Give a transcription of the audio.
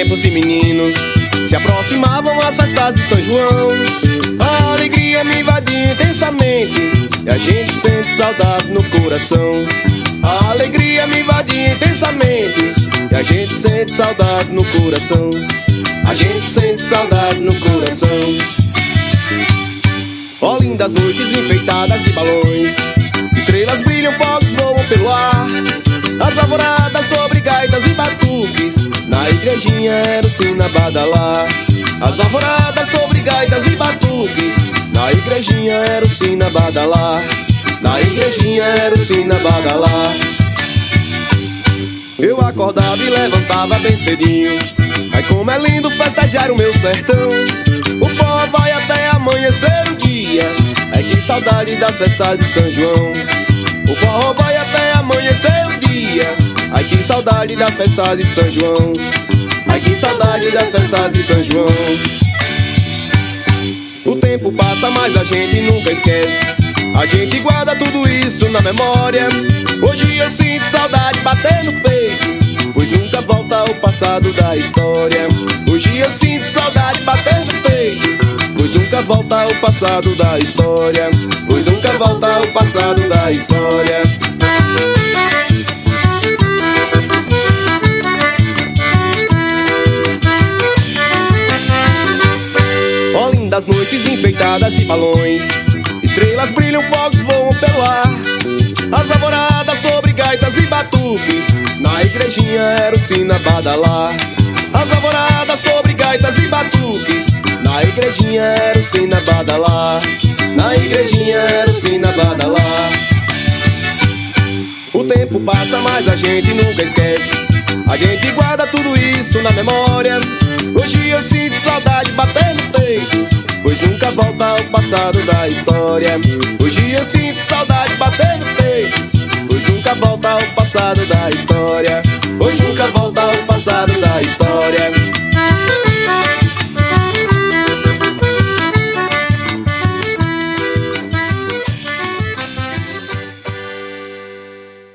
tempos de menino se aproximavam as festas de São João. A alegria me invadia intensamente e a gente sente saudade no coração. A alegria me invadia intensamente e a gente sente saudade no coração. A gente sente saudade no coração. Ó lindas noites enfeitadas de balões, estrelas brilham, fogos voam pelo ar. As alvoradas sobre gaitas e batuques, na igrejinha era o sino a badalar. As alvoradas sobre gaitas e batuques, na igrejinha era o sino a badalar. Na igrejinha era o sino a badalar. Eu acordava e levantava bem cedinho. Ai como é lindo festejar o meu sertão. O forró vai até amanhecer o dia. Ai que saudade das festas de São João. O forró vai até amanhecer o dia. Ai que saudade das festas de São João. Ai que saudade das festas de São João. O tempo passa, mas a gente nunca esquece. A gente guarda tudo isso na memória. Hoje eu sinto saudade bater no peito, pois nunca volta o passado da história. Hoje eu sinto saudade bater no peito, pois nunca volta o passado da história. Pois nunca volta o passado da história. Ó lindas noites enfeitadas de balões, estrelas brilham, fogos voam pelo ar. As alvoradas sobre gaitas e batuques, na igrejinha era o sino a badalar. As alvoradas sobre gaitas e batuques, na igrejinha era o sino a badalar. Na igrejinha era o sino a badalar. O tempo passa, mas a gente nunca esquece. A gente guarda tudo isso na memória. Hoje eu sinto saudade bater no peito, pois nunca volta o passado da história. Hoje eu sinto saudade bater no peito, pois nunca volta o passado da história. Pois nunca volta o passado da história.